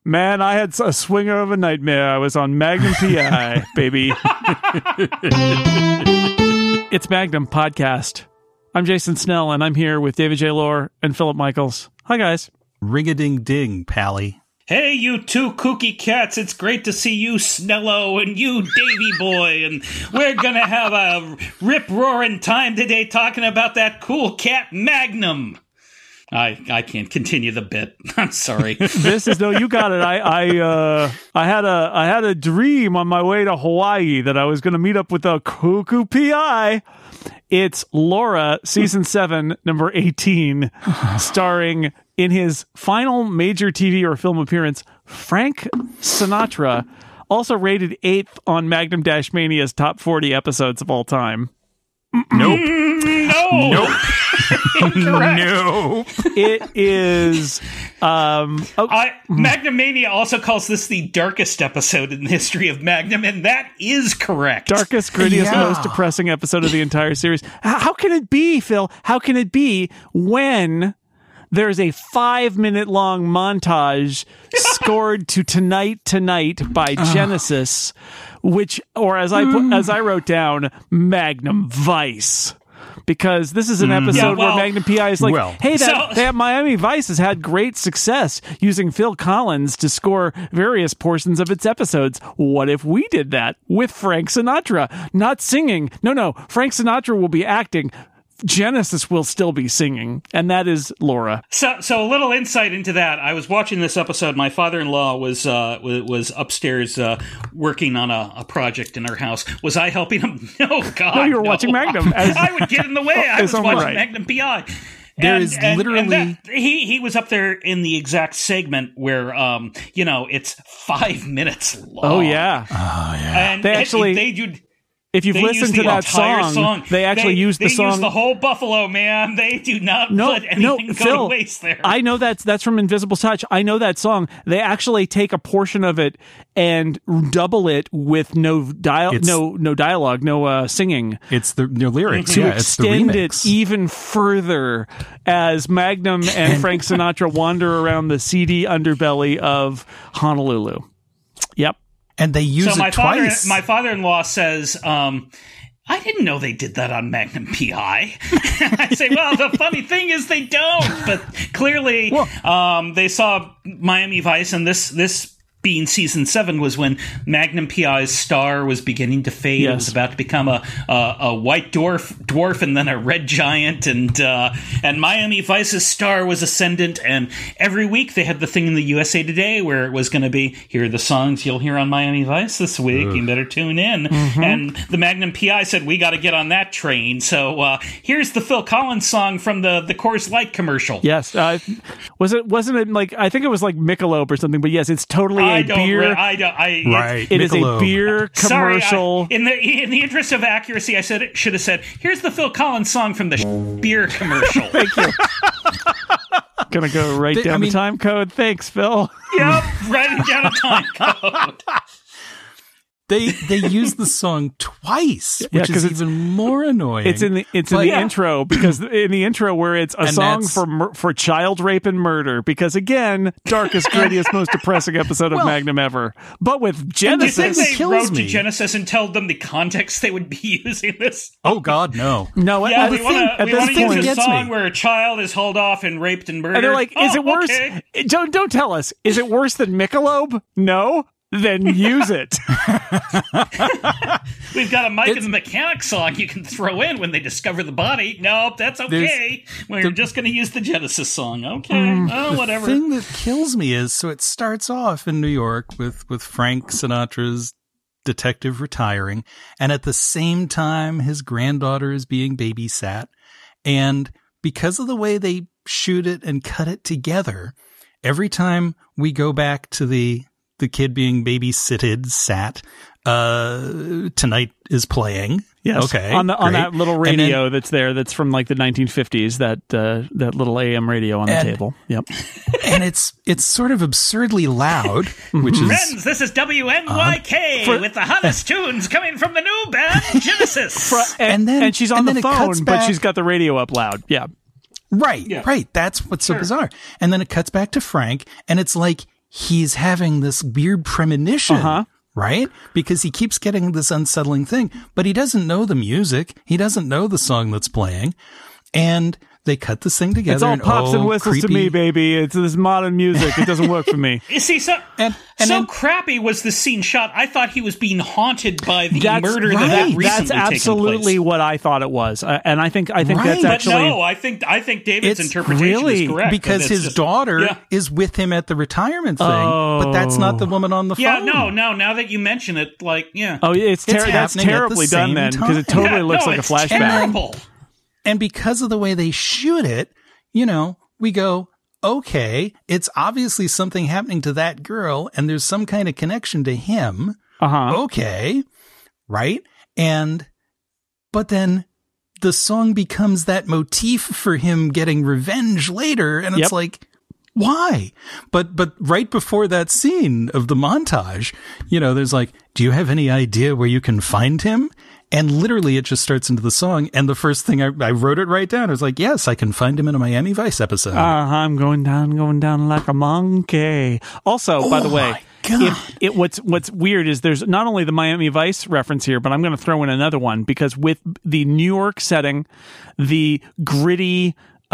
Man, I had a swinger of a nightmare. I was on Magnum PI, baby. It's Magnum Podcast. I'm Jason Snell, and I'm here with David J. Lohr and Philip Michaels. Hi, guys. Ring-a-ding-ding, Pally. Hey, you two kooky cats, it's great to see you, Snello, and you, Davy Boy, and we're gonna have a rip-roaring time today talking about that cool cat Magnum. I can't continue the bit. I'm sorry. This is no, you got it. I had a dream on my way to Hawaii that I was going to meet up with a cuckoo PI. It's Laura, season 7, number 18, starring in his final major TV or film appearance, Frank Sinatra, also rated 8th on Magnum-Mania's top 40 episodes of all time. Nope. No. No. It is. Magnum-Mania also calls this the darkest episode in the history of Magnum, and that is correct. Darkest, grittiest, most depressing episode of the entire series. How can it be, Phil? How can it be when there's a 5-minute long montage scored to Tonight by Genesis, which, or as I wrote down, Magnum Vice. Because this is an episode where Magnum PI is like, hey, that Miami Vice has had great success using Phil Collins to score various portions of its episodes. What if we did that with Frank Sinatra? Not singing. No. Frank Sinatra will be acting. Genesis will still be singing, and that is Laura. So a little insight into that. I was watching this episode. My father-in-law was upstairs working on a project in our house. Was I helping him? No, God. No, you were watching Magnum. I would get in the way. I was watching Magnum PI. He was up there in the exact segment where it's 5 minutes long. Oh yeah. And they actually if you've listened to that song, they actually use the song. They use the whole Buffalo, man. They do not let anything go to waste there. I know that's from Invisible Touch. I know that song. They actually take a portion of it and double it with no dialogue, no singing. It's the lyrics. To extend it even further as Magnum and Frank Sinatra wander around the seedy underbelly of Honolulu. Yep. And they use it twice. My father-in-law says, I didn't know they did that on Magnum PI. I say, well, the funny thing is they don't. But clearly, they saw Miami Vice, and this being season 7 was when Magnum PI's star was beginning to fade. Yes. It was about to become a white dwarf and then a red giant, and Miami Vice's star was ascendant. And every week they had the thing in the USA Today where it was going to be, here are the songs you'll hear on Miami Vice this week. You better tune in. Mm-hmm. And the Magnum PI said, we got to get on that train. So here's the Phil Collins song from the Coors Light commercial. Yes, wasn't it like, I think it was like Michelob or something? But yes, it's totally. It is a beer commercial. Sorry, in the interest of accuracy, I should have said, here's the Phil Collins song from the beer commercial. Thank you. Gonna go right down the time code. Thanks, Phil. Yep, writing down a time code. They use the song twice, which is even more annoying. It's in the intro, because in the intro where it's a song for child rape and murder, because again, darkest, grittiest, most depressing episode of Magnum ever. But with Genesis, do you think they wrote to Genesis and told them the context they would be using this? Oh God, no. No, yeah, we want to use a song where a child is hauled off and raped and murdered. And they're like, is it worse? Okay. Don't tell us. Is it worse than Michelob? No. Then use it. We've got a Mike and the Mechanic song you can throw in when they discover the body. Nope, that's okay. We're just going to use the Genesis song. Okay, whatever. The thing that kills me is, so it starts off in New York with Frank Sinatra's detective retiring, and at the same time his granddaughter is being babysat. And because of the way they shoot it and cut it together, every time we go back to the kid being sat, Tonight is playing. Yes. Okay. On that little radio that's there, that's from like the 1950s, that little AM radio on the table. Yep. And it's sort of absurdly loud, which is... Friends, this is WNYK with the hottest tunes coming from the new band Genesis. and she's on the phone, but she's got the radio up loud. Yeah. Right. Yeah. Right. That's what's so bizarre. And then it cuts back to Frank, and it's like he's having this weird premonition, right? Because he keeps getting this unsettling thing, but he doesn't know the music. He doesn't know the song that's playing. And they cut this thing together. It's all pops and whistles to me, baby. It's this modern music. It doesn't work for me. You see, so crappy was the scene shot. I thought he was being haunted by the murder that recently That's absolutely what I thought it was, and I think that's actually. But no, I think David's interpretation is correct because his daughter is with him at the retirement thing, but that's not the woman on the phone. Yeah, no. Now that you mention it, that's terribly done then because it totally looks like a flashback. Terrible. And because of the way they shoot it, we go, okay, it's obviously something happening to that girl, and there's some kind of connection to him. Okay, right? But then the song becomes that motif for him getting revenge later, and it's like, why? But right before that scene of the montage, there's like, do you have any idea where you can find him? And literally, it just starts into the song. And the first thing I wrote it right down. I was like, yes, I can find him in a Miami Vice episode. I'm going down like a monkey. Also, by the way, what's weird is there's not only the Miami Vice reference here, but I'm going to throw in another one because with the New York setting, the gritty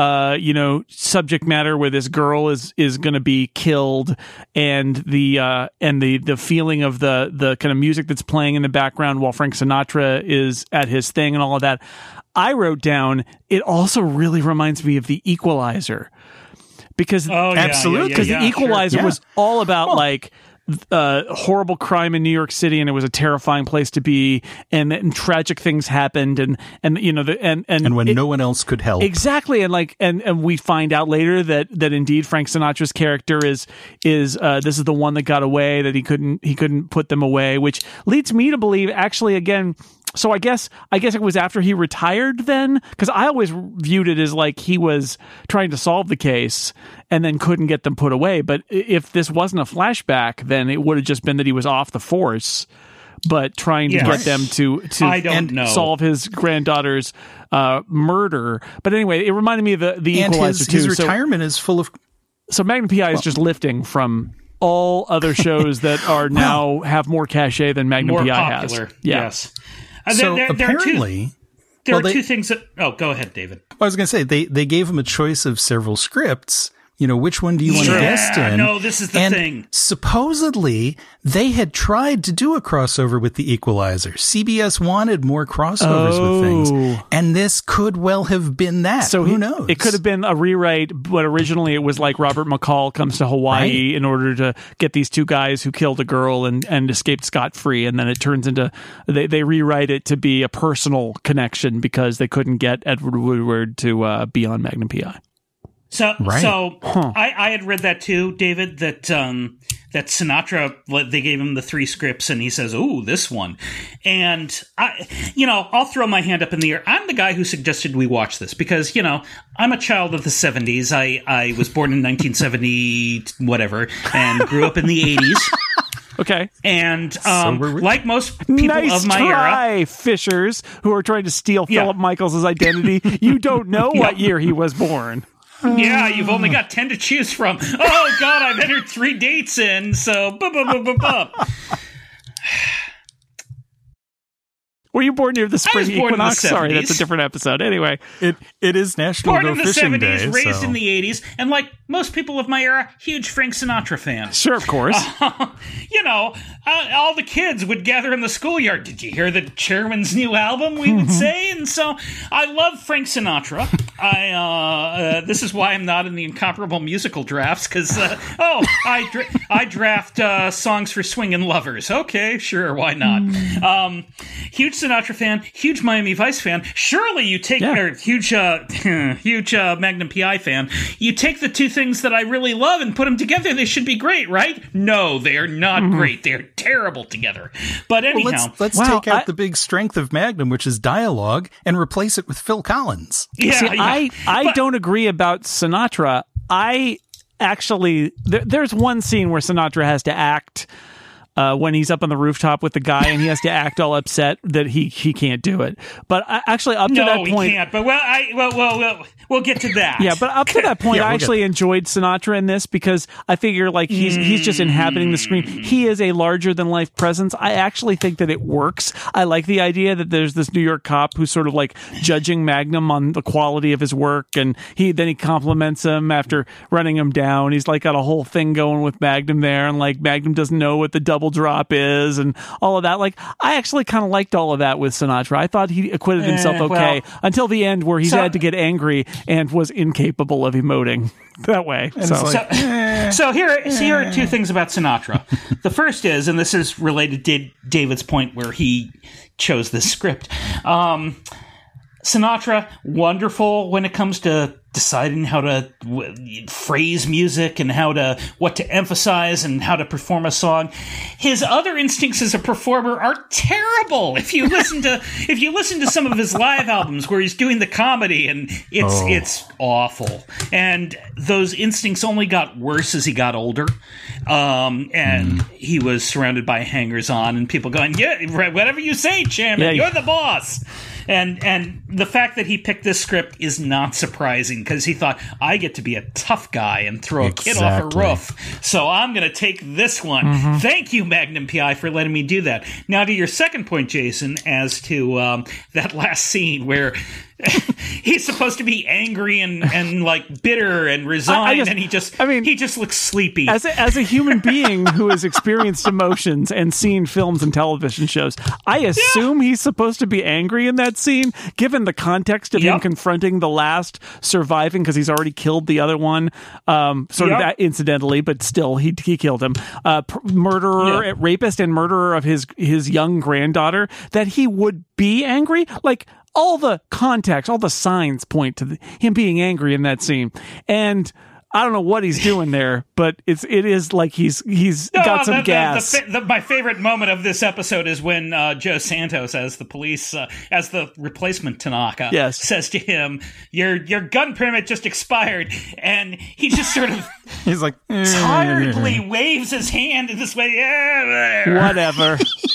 subject matter where this girl is going to be killed and the feeling of the kind of music that's playing in the background while Frank Sinatra is at his thing and all of that. I wrote down, it also really reminds me of The Equalizer because The Equalizer was all about horrible crime in New York City, and it was a terrifying place to be, and tragic things happened, and when no one else could help. Exactly, and we find out later that indeed Frank Sinatra's character is this is the one that got away, that he couldn't put them away, which leads me to believe actually again. So I guess it was after he retired then, because I always viewed it as like he was trying to solve the case and then couldn't get them put away. But if this wasn't a flashback, then it would have just been that he was off the force, but trying to get them to solve his granddaughter's murder. But anyway, it reminded me of the Equalizer too. His retirement is full of. So Magnum PI is just lifting from all other shows that are now have more cachet than Magnum more PI popular. has. Yes. So apparently, there are two things that. Oh, go ahead, David. I was going to say they gave him a choice of several scripts. Which one do you want to guest in? No, this is the thing. Supposedly, they had tried to do a crossover with The Equalizer. CBS wanted more crossovers with things, and this could well have been that. So who knows? It could have been a rewrite, but originally it was like Robert McCall comes to Hawaii in order to get these two guys who killed a girl and escaped scot-free, and then it turns into they rewrite it to be a personal connection because they couldn't get Edward Woodward to be on Magnum PI. I had read that too, David, that Sinatra, they gave him the 3 scripts and he says, "Ooh, this one." And I'll throw my hand up in the air. I'm the guy who suggested we watch this because, I'm a child of the 70s. I was born in 1970, whatever, and grew up in the 80s. Okay. And like most people of my era, Fishers, who are trying to steal Philip Michaels' identity, you don't know what year he was born. Yeah, you've only got 10 to choose from. Oh, God, I've entered 3 dates in, so... Were you born near the spring equinox? Sorry, that's a different episode. Anyway, it is National Born Go in the Fishing 70s, Day, raised in the 80s, and like most people of my era, huge Frank Sinatra fan. Sure, of course. All the kids would gather in the schoolyard. Did you hear the chairman's new album, we would say? And so I love Frank Sinatra. This is why I'm not in the incomparable musical drafts, because, I draft songs for swingin' lovers. Okay, sure, why not? Huge Sinatra fan, huge Miami Vice fan. Surely you take huge Magnum PI fan. You take the two things that I really love and put them together. They should be great, right? No, they are not great. They're terrible together. But anyhow, let's take out the big strength of Magnum, which is dialogue, and replace it with Phil Collins. I don't agree about Sinatra. I actually there's one scene where Sinatra has to act when he's up on the rooftop with the guy and he has to act all upset that he can't do it. But actually, up to that point, he can't. But we'll get to that. Yeah, but up to that point, I actually enjoyed Sinatra in this because I figure like he's just inhabiting the screen. He is a larger than life presence. I actually think that it works. I like the idea that there's this New York cop who's sort of like judging Magnum on the quality of his work, and he compliments him after running him down. He's like got a whole thing going with Magnum there, and like Magnum doesn't know what the double drop is and all of that. Like I actually kind of liked all of that with Sinatra. I thought he acquitted himself okay until the end where he had to get angry and was incapable of emoting that way. So here are two things about Sinatra. The first is, and this is related to David's point where he chose this script. Sinatra, wonderful when it comes to deciding how to phrase music and what to emphasize and how to perform a song. His other instincts as a performer are terrible. If you listen to some of his live albums where he's doing the comedy, and it's awful. And those instincts only got worse as he got older. And he was surrounded by hangers-on and people going, "Yeah, whatever you say, Chairman, you're the boss." And the fact that he picked this script is not surprising because he thought, I get to be a tough guy and throw a kid off a roof, so I'm going to take this one. Thank you, Magnum P.I., for letting me do that. Now to your second point, Jason, as to that last scene where he's supposed to be angry and like bitter and resigned, and he just looks sleepy. As a human being who has experienced emotions and seen films and television shows, I assume he's supposed to be angry in that scene, given the context of him confronting the last surviving, because he's already killed the other one, sort of that incidentally, but still he killed him. Murderer, rapist, and murderer of his young granddaughter. That he would be angry, like. All the context, all the signs point to him being angry in that scene. And I don't know what he's doing there, but it is like he's got some gas. My favorite moment of this episode is when Joe Santos, as the police, as the replacement Tanaka, says to him, "Your gun permit just expired," and he just sort of he's like tiredly waves his hand in this way. Yeah, whatever.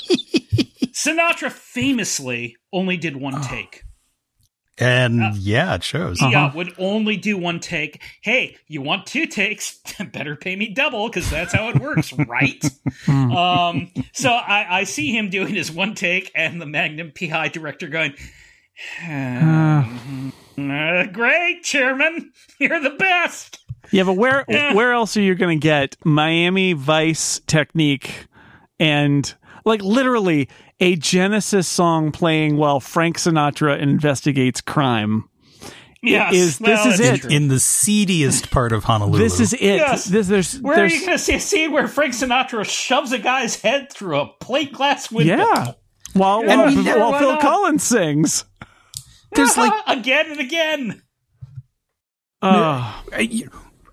Sinatra famously only did one take. And it shows. Yeah, would only do one take. Hey, you want two takes? Better pay me double, because that's how it works, right? So I see him doing his one take, and the Magnum P.I. director going, great, Chairman. You're the best. Yeah, but where else are you going to get Miami Vice technique and, like, literally a Genesis song playing while Frank Sinatra investigates crime? Yes, this is it. In the seediest part of Honolulu. This is it. Yes. Where are you going to see a scene where Frank Sinatra shoves a guy's head through a plate glass window? Yeah. While Phil Collins sings. There's like again and again. David,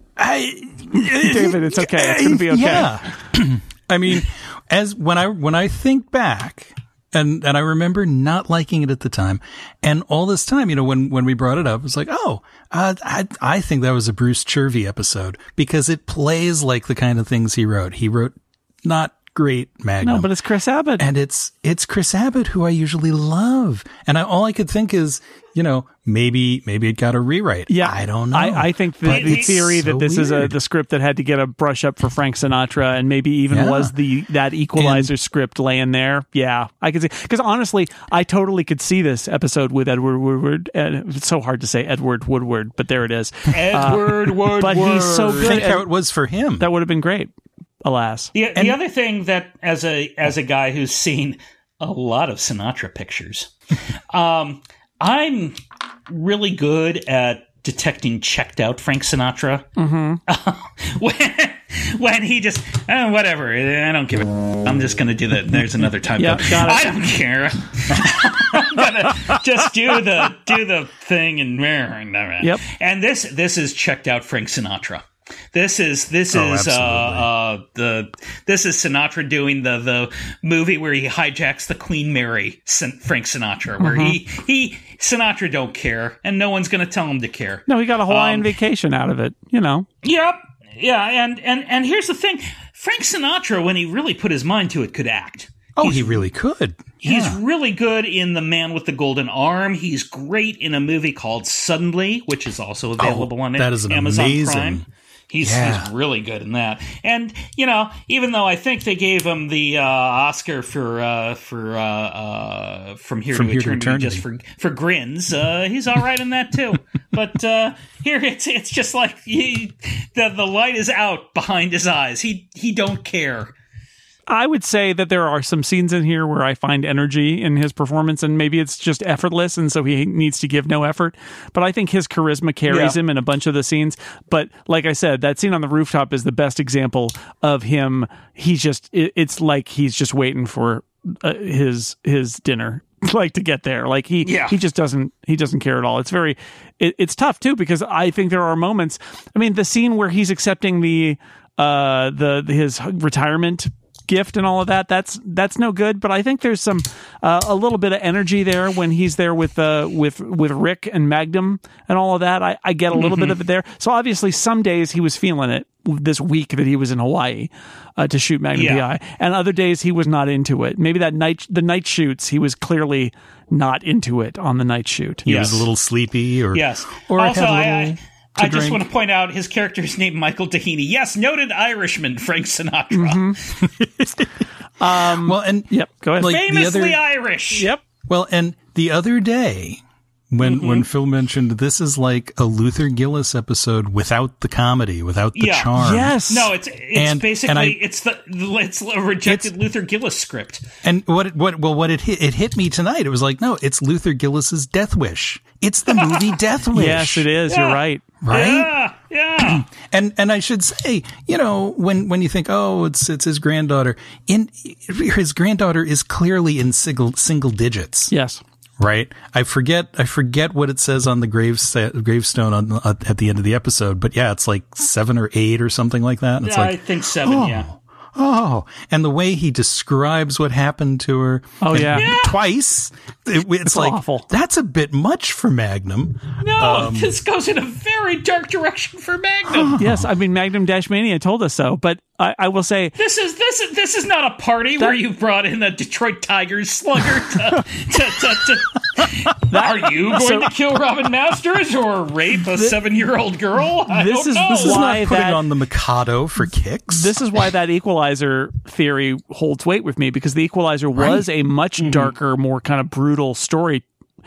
it's okay. It's going to be okay. Yeah. I mean, when I think back, and I remember not liking it at the time, and all this time, when we brought it up, it was like, I think that was a Bruce Chervy episode, because it plays like the kind of things he wrote. He wrote not great Magnum. No, but it's Chris Abbott. And it's Chris Abbott, who I usually love. And all I could think is, maybe it got a rewrite. Yeah. I don't know. I think the theory that this is the script that had to get a brush up for Frank Sinatra, and maybe even was that Equalizer script laying there. Yeah, I could see. Because honestly, I totally could see this episode with Edward Woodward. It's so hard to say Edward Woodward, but there it is. Edward Woodward. But he's so good. Think how it was for him. That would have been great. Alas. The other thing that, as a guy who's seen a lot of Sinatra pictures, I'm really good at detecting checked out Frank Sinatra. When he just whatever, I don't give a. I'm just going to do that. There's another time. Got it. I don't care. I'm gonna just do the thing and Yep. And this is checked out Frank Sinatra. This is Sinatra doing the movie where he hijacks the Queen Mary, Frank Sinatra, where he Sinatra don't care, and no one's going to tell him to care. No, he got a Hawaiian vacation out of it, Yep. Yeah, and here's the thing. Frank Sinatra, when he really put his mind to it, could act. Oh, he really could. He's really good in The Man with the Golden Arm. He's great in a movie called Suddenly, which is also available on Amazon Prime. He's really good in that. And, you know, even though I think they gave him the Oscar for From Here to Eternity just for grins, he's all right in that too. But here it's just like the light is out behind his eyes. He don't care. I would say that there are some scenes in here where I find energy in his performance, and maybe it's just effortless, and so he needs to give no effort. But I think his charisma carries him in a bunch of the scenes. But like I said, that scene on the rooftop is the best example of him. It's like he's just waiting for his dinner, like, to get there. Like he just doesn't care at all. It's tough too, because I think there are moments. I mean, the scene where he's accepting his retirement gift and all of that's no good, but I think there's some a little bit of energy there when he's there with Rick and Magnum and all of that. I get a little bit of it there. So obviously some days he was feeling it this week that he was in Hawaii to shoot Magnum PI, and other days he was not into it. Maybe the night shoots, he was clearly not into it on the night shoot. He was a little sleepy, or also I just want to point out his character is named Michael Dahini. Yes, noted Irishman, Frank Sinatra. Go ahead. Like famously Irish. Yep. Well, and the other day, when Phil mentioned this is like a Luther Gillis episode without the comedy, without the charm. Yes. No, it's basically it's a rejected Luther Gillis script. And it hit me tonight. It was like, no, it's Luther Gillis's Death Wish. It's the movie Death Wish. Yes, it is. You're right. Right? Yeah. And I should say, you know, when you think, oh, it's his granddaughter, his granddaughter is clearly in single digits. Yes. Right. I forget what it says on the gravestone at the end of the episode, but yeah, it's like 7 or 8 or something like that. And it's I think 7. Oh, and the way he describes what happened to her. Oh, twice. It's like, awful. That's a bit much for Magnum. No, this goes in a very dark direction for Magnum. Yes, I mean, Magnum Dash Mania told us so, but I will say this is not a party where you brought in a Detroit Tigers slugger Are you going to kill Robin Masters or rape a 7-year-old girl? This is not putting on the Mikado for kicks. This is why that Equalizer theory holds weight with me, because the Equalizer was a much darker, more kind of brutal story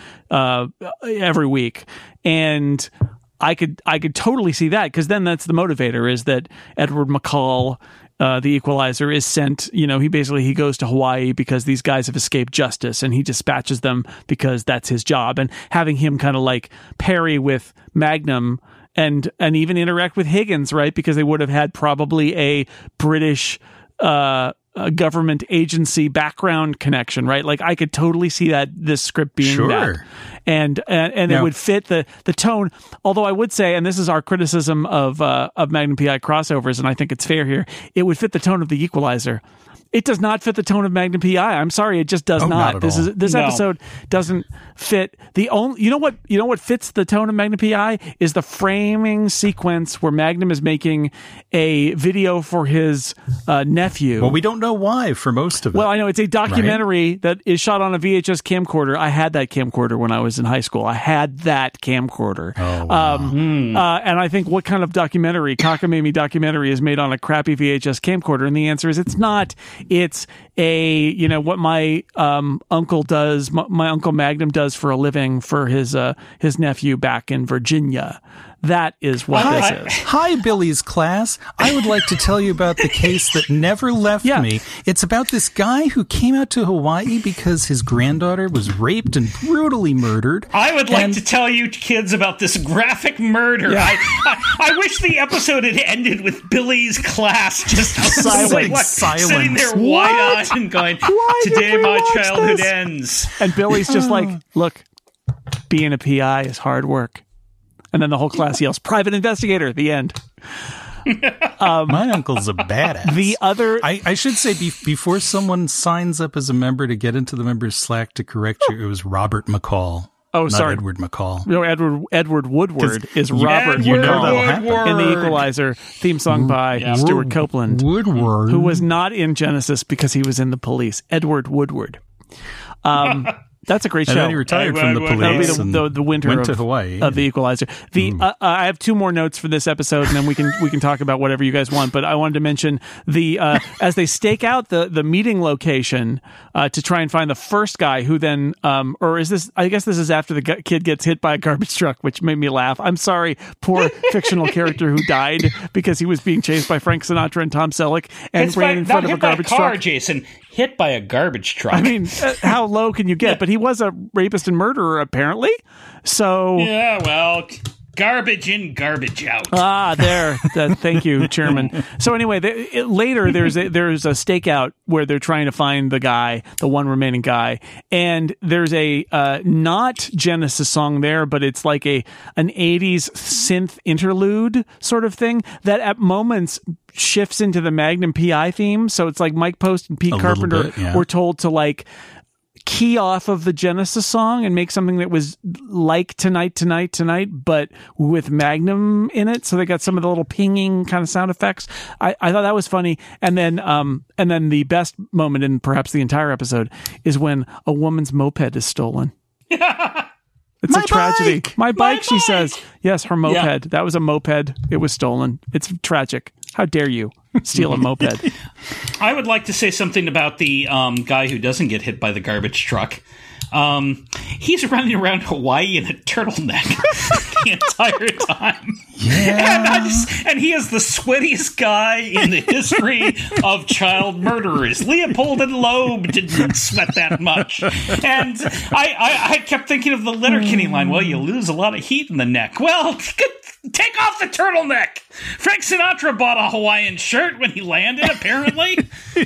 every week, and I could totally see that, because then that's the motivator, is that Edward McCall, the Equalizer, is sent, you know, he goes to Hawaii because these guys have escaped justice, and he dispatches them because that's his job. And having him kind of like parry with Magnum and even interact with Higgins, right? Because they would have had probably a British a government agency background connection, right? Like I could totally see this script being that. And it would fit the tone. Although I would say, and this is our criticism of Magnum PI crossovers, and I think it's fair here, it would fit the tone of the Equalizer. It does not fit the tone of Magnum PI. I'm sorry, it just does not. This episode doesn't fit. You know what fits the tone of Magnum PI is the framing sequence where Magnum is making a video for his nephew. Well, we don't know why for most of it. Well, I know it's a documentary that is shot on a VHS camcorder. I had that camcorder when I was in high school. I had that camcorder. Oh, wow. And I think, what kind of documentary, cockamamie documentary, is made on a crappy VHS camcorder? And the answer is it's not. It's what my uncle does, my Uncle Magnum does for a living for his nephew back in Virginia. That is what this is. Hi, Billy's class. I would like to tell you about the case that never left me. It's about this guy who came out to Hawaii because his granddaughter was raped and brutally murdered. I would like to tell you kids about this graphic murder. Yeah. I wish the episode had ended with Billy's class just sitting there wide-eyed and going, today my childhood ends. And Billy's just like, look, being a PI is hard work. And then the whole class yells, "Private investigator!" The end. My uncle's a badass. The other, I should say, before someone signs up as a member to get into the members Slack to correct you, it was Robert McCall. Oh, not sorry. Edward McCall. No, Edward Woodward is Robert you know that'll McCall happen. in The Equalizer, theme song by Stuart Copeland, Woodward. who was not in Genesis because he was in the police. Edward Woodward. That's a great show. And then he retired from the police. That'll be the winter went of, to Hawaii. of The Equalizer. I have two more notes for this episode, and then we can talk about whatever you guys want. But I wanted to mention the as they stake out the meeting location to try and find the first guy who then or is this? I guess this is after the kid gets hit by a garbage truck, which made me laugh. I'm sorry, poor fictional character who died because he was being chased by Frank Sinatra and Tom Selleck and ran in front of a garbage truck. Jason. Hit by a garbage truck. I mean, how low can you get? But he was a rapist and murderer, apparently. So yeah, well, garbage in, garbage out. There. Thank you, Chairman. So anyway, later there's a stakeout where they're trying to find the guy, the one remaining guy, and there's a not Genesis song there, but it's like an 80s synth interlude sort of thing that at moments shifts into the Magnum PI theme. So it's like Mike Post and Pete Carpenter were told to like key off of the Genesis song and make something that was like Tonight, but with Magnum in it. So they got some of the little pinging kind of sound effects. I thought that was funny. And then the best moment in perhaps the entire episode is when a woman's moped is stolen. It's a tragedy. My bike, she says. Yes, her moped. Yeah. That was a moped. It was stolen. It's tragic. How dare you steal a moped? I would like to say something about the guy who doesn't get hit by the garbage truck. He's running around Hawaii in a turtleneck the entire time. Yeah. And he is the sweatiest guy in the history of child murderers. Leopold and Loeb didn't sweat that much. And I kept thinking of the Letterkenny line, well, you lose a lot of heat in the neck. Well, take off the turtleneck. Frank Sinatra bought a Hawaiian shirt when he landed, apparently.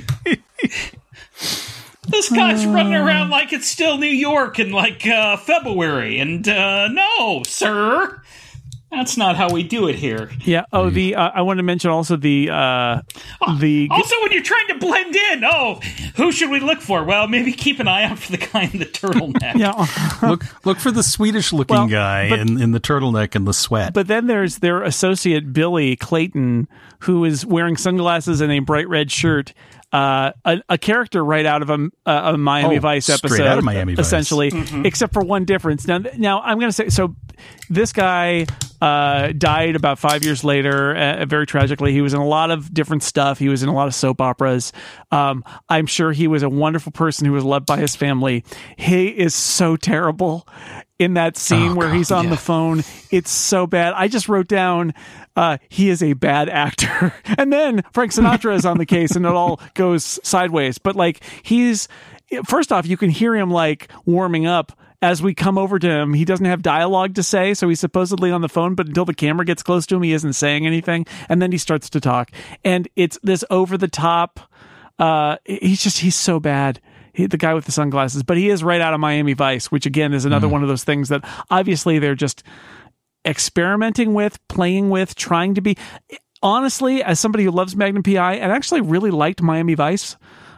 This guy's running around like it's still New York in like February, and no, sir, that's not how we do it here. Yeah. Oh, I wanted to mention also the also when you're trying to blend in. Oh, who should we look for? Well, maybe keep an eye out for the guy in the turtleneck. Yeah. look for the Swedish-looking guy in the turtleneck and the sweat. But then there's their associate Billy Clayton, who is wearing sunglasses and a bright red shirt. A character right out of a Miami Vice episode, straight out of Miami Vice. Essentially, except for one difference. Now I'm going to say, so this guy died about 5 years later, very tragically. He was in a lot of different stuff. He was in a lot of soap operas. I'm sure he was a wonderful person who was loved by his family. He is so terrible in that scene where he's on the phone. It's so bad. I just wrote down, he is a bad actor. And then Frank Sinatra is on the case and it all goes sideways. But like first off, you can hear him like warming up as we come over to him. He doesn't have dialogue to say, so he's supposedly on the phone, but until the camera gets close to him, he isn't saying anything. And then he starts to talk. And it's this over the top. He's so bad. The guy with the sunglasses, but he is right out of Miami Vice, which again is another one of those things that obviously they're just experimenting with, playing with, trying to be. Honestly, as somebody who loves Magnum PI and actually really liked Miami Vice,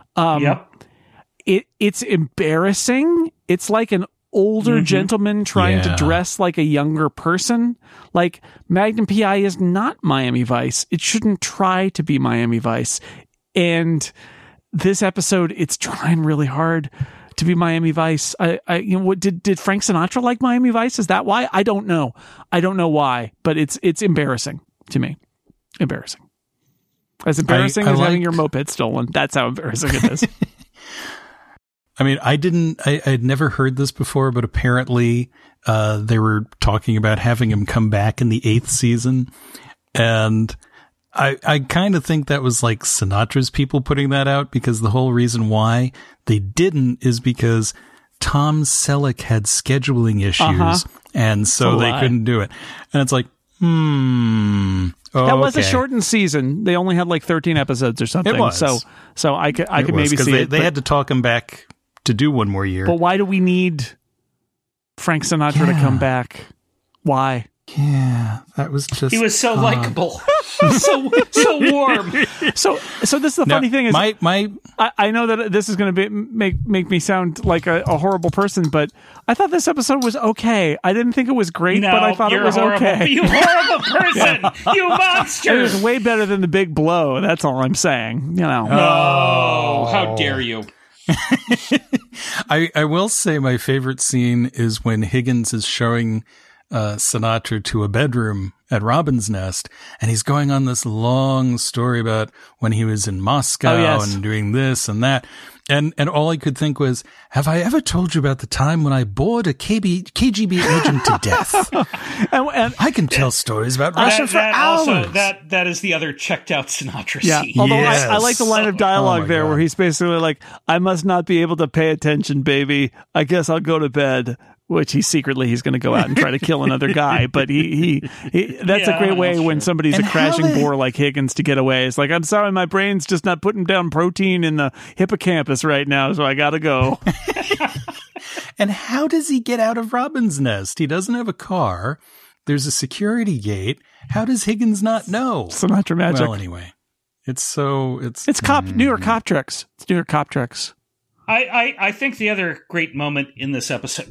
it's embarrassing. It's like an older gentleman trying to dress like a younger person. Like Magnum PI is not Miami Vice. It shouldn't try to be Miami Vice. And this episode, it's trying really hard to be Miami Vice. Did Frank Sinatra like Miami Vice? Is that why? I don't know. I don't know why, but it's embarrassing to me. Embarrassing. As embarrassing as having your moped stolen. That's how embarrassing it is. I mean, I'd never heard this before, but apparently they were talking about having him come back in the 8th season. And I kind of think that was like Sinatra's people putting that out, because the whole reason why they didn't is because Tom Selleck had scheduling issues, and so they couldn't do it. And it's like, that was a shortened season. They only had like 13 episodes or something. It was. So I could maybe see it. They had to talk him back to do one more year. But why do we need Frank Sinatra to come back? Why? Yeah, that was just. He was so likable, so warm. So this is the funny thing is, my I know that this is going to make me sound like a horrible person, but I thought this episode was okay. I didn't think it was great, but I thought it was horrible. okay. You horrible person! You monster! It was way better than the big blow. That's all I'm saying. You know. Oh, how dare you! I will say my favorite scene is when Higgins is showing Sinatra to a bedroom at Robin's Nest, and he's going on this long story about when he was in Moscow and doing this and that. And all I could think was, have I ever told you about the time when I bored a KGB agent to death? and I can tell stories about Russia for hours. Also, that is the other checked out Sinatra scene. Although I like the line of dialogue there where he's basically like, I must not be able to pay attention, baby. I guess I'll go to bed. Which he's going to go out and try to kill another guy. But he that's a great way when somebody's a crashing bore like Higgins to get away. It's like, I'm sorry, my brain's just not putting down protein in the hippocampus right now, so I got to go. And how does he get out of Robin's Nest? He doesn't have a car. There's a security gate. How does Higgins not know? Sinatra magic. Well, anyway, it's New York cop tricks. It's New York cop tricks. I think the other great moment in this episode,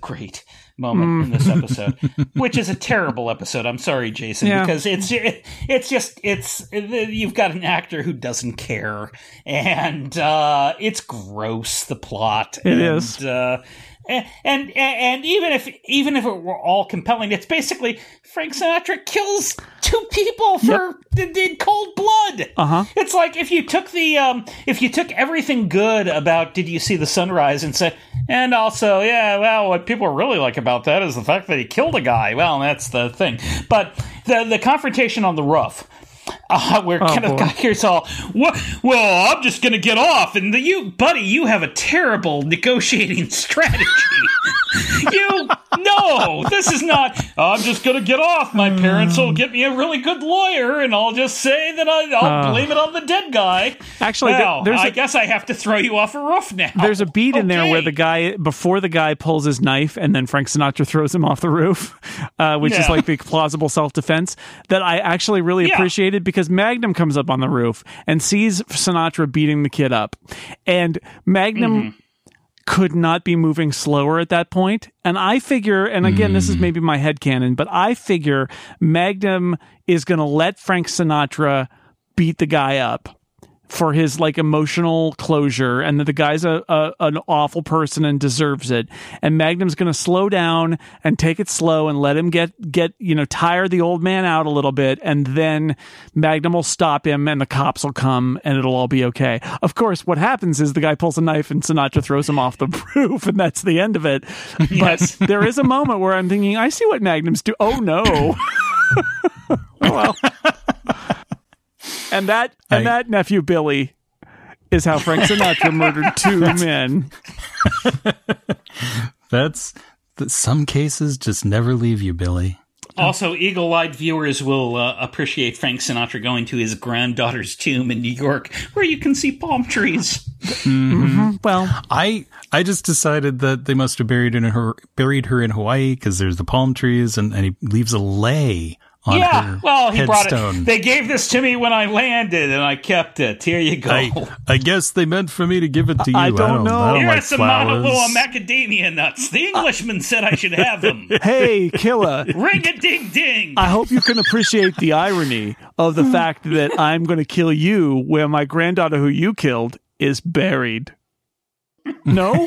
which is a terrible episode. I'm sorry, Jason, because it's you've got an actor who doesn't care, and it's gross. The plot is. And even if it were all compelling, it's basically Frank Sinatra kills two people in cold blood. It's like if you took everything good about Did You See the Sunrise and said, and also, what people really like about that is the fact that he killed a guy. Well, that's the thing. But the confrontation on the roof. Where Kenneth Geiger's all, well, I'm just going to get off. And you have a terrible negotiating strategy. This is not, I'm just going to get off. My parents will get me a really good lawyer, and I'll just say that I'll blame it on the dead guy. Actually, I guess I have to throw you off a roof now. There's a beat in there where before the guy pulls his knife and then Frank Sinatra throws him off the roof, which is like the plausible self-defense that I actually really appreciated, because Magnum comes up on the roof and sees Sinatra beating the kid up, and Magnum could not be moving slower at that point. And I figure, and again, this is maybe my headcanon, but I figure Magnum is going to let Frank Sinatra beat the guy up for his like emotional closure, and that the guy's an awful person and deserves it. And Magnum's going to slow down and take it slow and let him get tire the old man out a little bit, and then Magnum will stop him and the cops will come and it'll all be okay. Of course, what happens is the guy pulls a knife and Sinatra throws him off the roof, and that's the end of it. Yes. But there is a moment where I'm thinking, I see what Magnum's do. Oh no. Oh well. And that nephew Billy is how Frank Sinatra murdered two men. Some cases just never leave you, Billy. Also, eagle-eyed viewers will appreciate Frank Sinatra going to his granddaughter's tomb in New York, where you can see palm trees. Well, I just decided that they must have buried her in Hawaii because there's the palm trees, and he leaves a lei on her he brought headstone. it. They gave this to me when I landed, and I kept it. Here you go. I guess they meant for me to give it to you. I don't know. Here's like some Mauna macadamia nuts. The Englishman said I should have them. Hey, killer. Ring-a-ding-ding. I hope you can appreciate the irony of the fact that I'm going to kill you where my granddaughter who you killed is buried. No?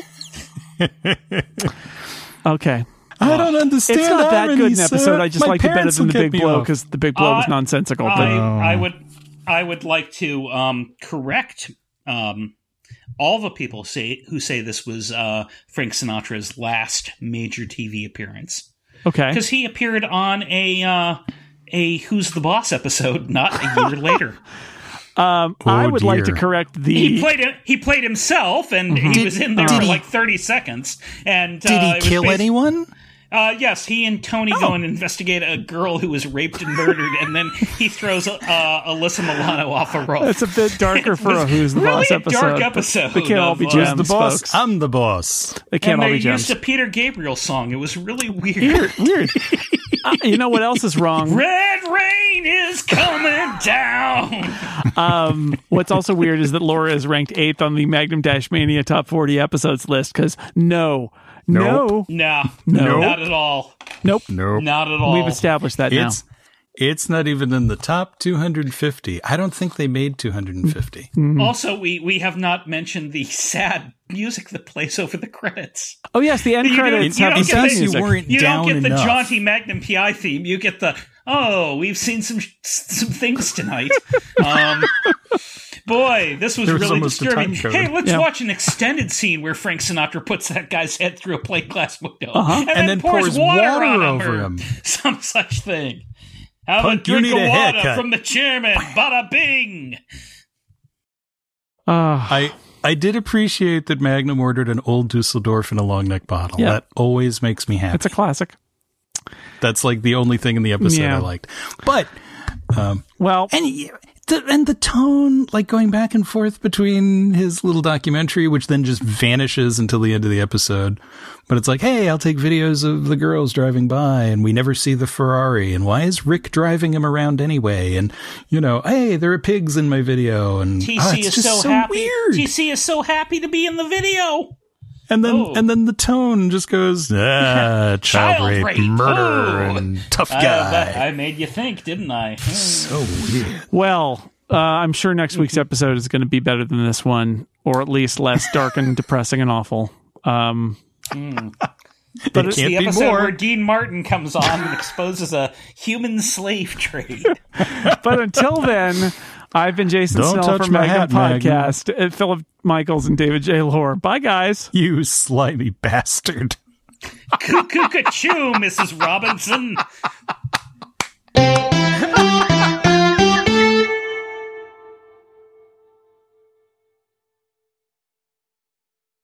Okay. I don't understand. It's not that good an episode. Sir. I just liked it better than The Big Blow, because The Big Blow was nonsensical. I would like to correct all the people who say this was Frank Sinatra's last major TV appearance. Okay, because he appeared on a Who's the Boss episode not a year later. I would like to correct He played himself, and he was in there for like 30 seconds. And did he kill anyone? Yes, he and Tony go and investigate a girl who was raped and murdered, and then he throws Alyssa Milano off a roof. It's a bit dark for a Who's the Boss episode. Dark episode. They can't all be gems, Who's the boss? folks. I'm the boss. They can't all be gems. They used a Peter Gabriel song. It was really weird. Weird. You know what else is wrong? Red rain is coming down. What's also weird is that Laura is ranked 8th on the Magnum Dash Mania Top 40 episodes list because no, not at all. Nope. Not at all. We've established that now. It's not even in the top 250. I don't think they made 250. Mm-hmm. Also, we have not mentioned the sad music that plays over the credits. Oh, yes, the end credits have the sad music. You don't get the enough. jaunty Magnum PI theme. You get the, we've seen some things tonight. Boy, this was really disturbing. Hey, let's watch an extended scene where Frank Sinatra puts that guy's head through a plate glass window and then pours water over him. Some such thing. Have a drink of water from the chairman. Bada bing. I did appreciate that Magnum ordered an Old Dusseldorf in a long neck bottle. Yeah. That always makes me happy. It's a classic. That's like the only thing in the episode I liked. But, and the tone, like going back and forth between his little documentary, which then just vanishes until the end of the episode. But it's like, hey, I'll take videos of the girls driving by, and we never see the Ferrari. And why is Rick driving him around anyway? And, hey, there are pigs in my video. And TC it's is just so happy. Weird. TC is so happy to be in the video. And then the tone just goes, child rape, murder, and tough guy. I made you think, didn't I? So weird. Well, I'm sure next week's episode is going to be better than this one, or at least less dark and depressing and awful. But it's the episode where Dean Martin comes on and exposes a human slave trade. But until then, I've been Jason Snell from Magnum Podcast, Philip Michaels and David J. Lohr. Bye, guys. You slimy bastard. Cuckoo-ca-choo, Mrs. Robinson.